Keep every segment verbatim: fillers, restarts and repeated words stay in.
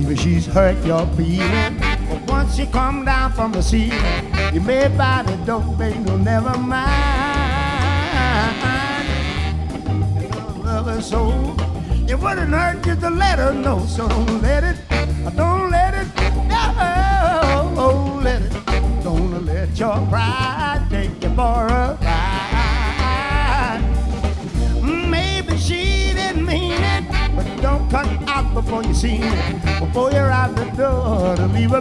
Maybe she's hurt your feeling, but once you come down from the ceiling, you may find it don't make no never mind. Love her so, it wouldn't hurt just to let her know. So don't let it, don't let it, no, let it. Don't let your pride take you for a ride. Maybe she didn't mean it, but don't cut out before you see it, before you're out the door to leave her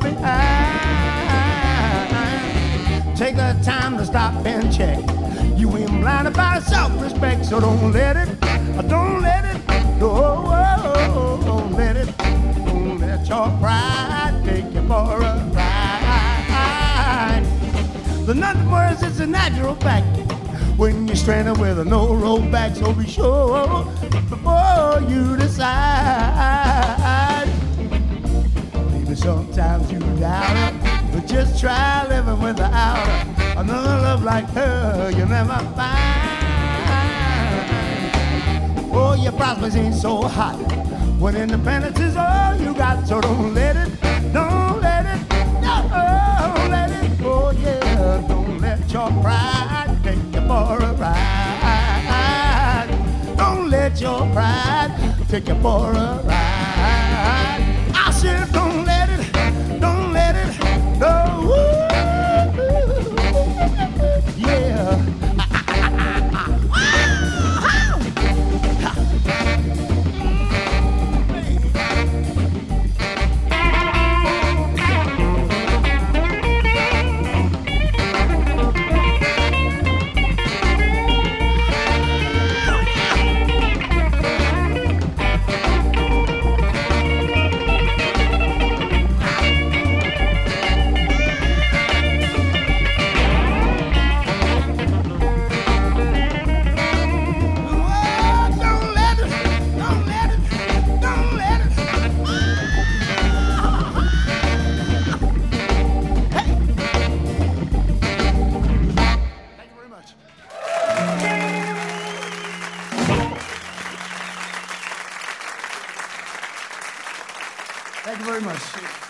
behind. Take the time to stop and check. You ain't blinded by self-respect, so don't let it, don't let it, no, don't let it, don't let your pride take you for a ride. The nothing worse is a natural fact when you're stranded with a no road back, so be sure before you decide. Maybe sometimes you doubt her, but just try living without her. Another love like her you'll never find. Oh, your prospects ain't so hot when independence is all you got, so don't let it, don't let it, no, don't let it. Oh yeah, don't let your pride take you for a ride. Don't let your pride take you for a ride. I said don't let it, don't let it, no. Yeah. Thank you very much.